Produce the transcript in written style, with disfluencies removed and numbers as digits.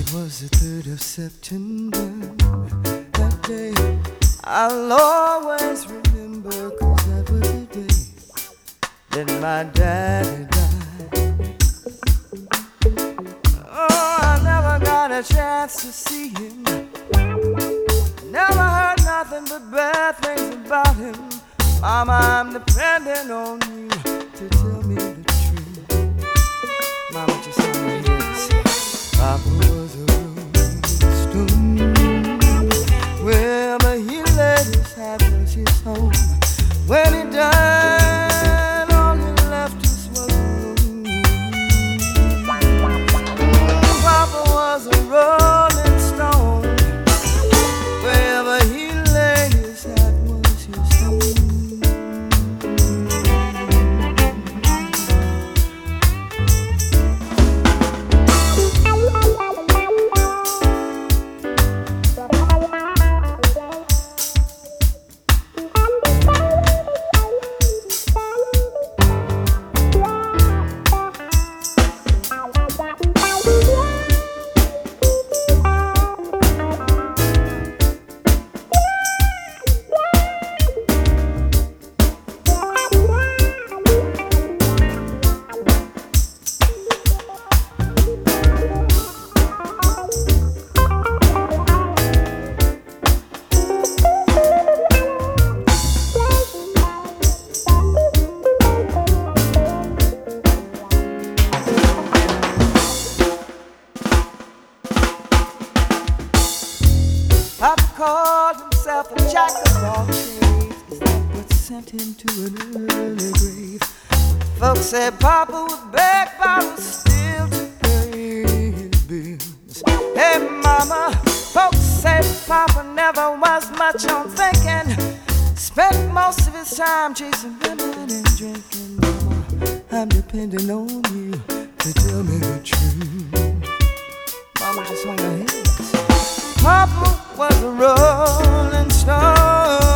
was the 3rd of September. That day I'll always remember, 'cause that was the day that my daddy died. Oh, I never got a chance to see him. Never heard nothing but bad things about him. Mama, I'm depending on you to tell me the truth. Mama, just let me hear you say, Papa was a rolling stone. Wherever he laid his hat was his home. When he died, all he left us was alone. Papa was a rolling stone. Wherever he laid his hat was his home. Papa called himself a jack of all trades. Is that what sent him to an early grave? Folks said Papa would beg, Papa still to pay his bills. Hey Mama, folks said Papa never was much on thinking. Spent most of his time chasing women and drinking. Mama, I'm depending on you to tell me the truth. Mama, just wanna hear this. Papa was a rolling stone.